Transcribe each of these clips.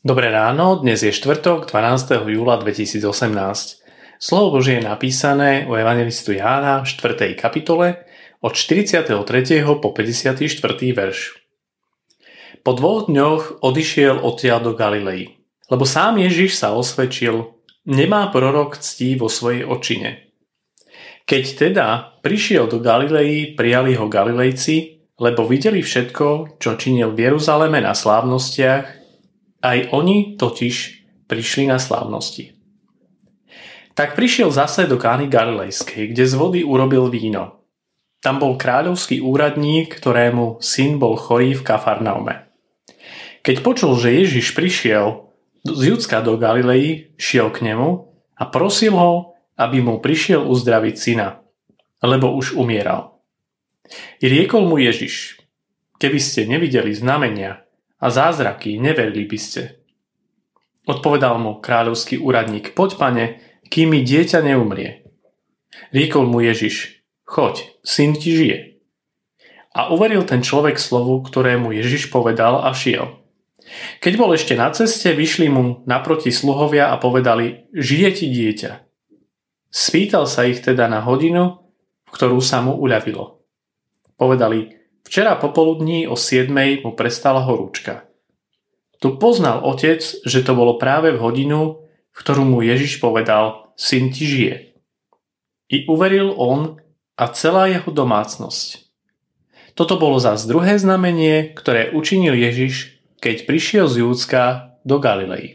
Dobré ráno, dnes je štvrtok, 12. júla 2018. Slovo Božie je napísané u evangelistu Jána v 4. kapitole od 43. po 54. verš. Po 2 dňoch odišiel odtiaľ do Galilei, lebo sám Ježiš sa osvedčil, nemá prorok ctí vo svojej očine. Keď teda prišiel do Galilei, prijali ho Galilejci, lebo videli všetko, čo činil v Jeruzaleme na slávnostiach. Aj oni totiž prišli na slávnosti. Tak prišiel zase do Kány Galilejskej, kde z vody urobil víno. Tam bol kráľovský úradník, ktorému syn bol chorý v Kafarnaume. Keď počul, že Ježiš prišiel z Judska do Galilei, šiel k nemu a prosil ho, aby mu prišiel uzdraviť syna, lebo už umieral. I riekol mu Ježiš: keby ste nevideli znamenia a zázraky, neverili by ste. Odpovedal mu kráľovský úradník: poď, pane, kým mi dieťa neumrie. Riekol mu Ježiš: choď, syn ti žije. A uveril ten človek slovu, ktorému Ježiš povedal, a šiel. Keď bol ešte na ceste, vyšli mu naproti sluhovia a povedali: žije ti dieťa. Spýtal sa ich teda na hodinu, v ktorú sa mu uľavilo. Povedali: včera popoludní o 7:00 mu prestala horúčka. Tu poznal otec, že to bolo práve v hodinu, v ktorú mu Ježiš povedal: syn ti žije. I uveril on a celá jeho domácnosť. Toto bolo zas druhé znamenie, ktoré učinil Ježiš, keď prišiel z Júdska do Galilei.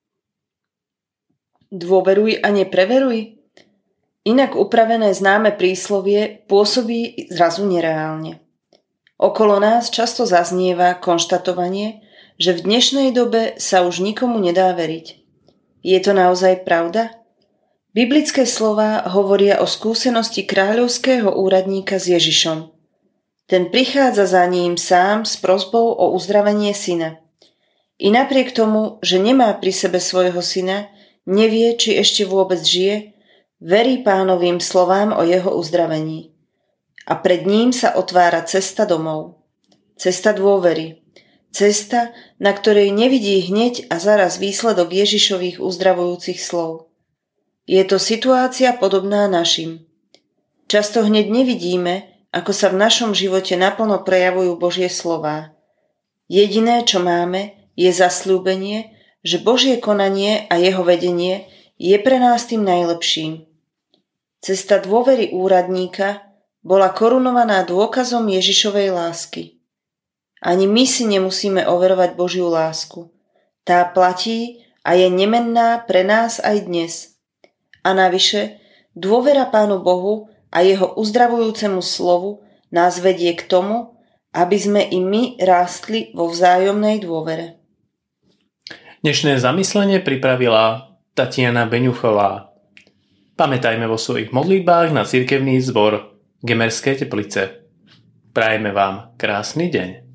Dôveruj a nepreveruj. Inak upravené známe príslovie pôsobí zrazu nereálne. Okolo nás často zaznieva konštatovanie, že v dnešnej dobe sa už nikomu nedá veriť. Je to naozaj pravda? Biblické slová hovoria o skúsenosti kráľovského úradníka s Ježišom. Ten prichádza za ním sám s prosbou o uzdravenie syna. I napriek tomu, že nemá pri sebe svojho syna, nevie, či ešte vôbec žije, verí Pánovým slovám o jeho uzdravení. A pred ním sa otvára cesta domov. Cesta dôvery. Cesta, na ktorej nevidí hneď a zaraz výsledok Ježišových uzdravujúcich slov. Je to situácia podobná našim. Často hneď nevidíme, ako sa v našom živote naplno prejavujú Božie slová. Jediné, čo máme, je zasľúbenie, že Božie konanie a jeho vedenie je pre nás tým najlepším. Cesta dôvery úradníka bola korunovaná dôkazom Ježišovej lásky. Ani my si nemusíme overovať Božiu lásku. Tá platí a je nemenná pre nás aj dnes. A navyše, dôvera Pánu Bohu a jeho uzdravujúcemu slovu nás vedie k tomu, aby sme i my rástli vo vzájomnej dôvere. Dnešné zamyslenie pripravila Tatiana Beňuchová. Pamätajme vo svojich modlitbách na cirkevný zbor Gemerské Teplice. Prajeme vám krásny deň.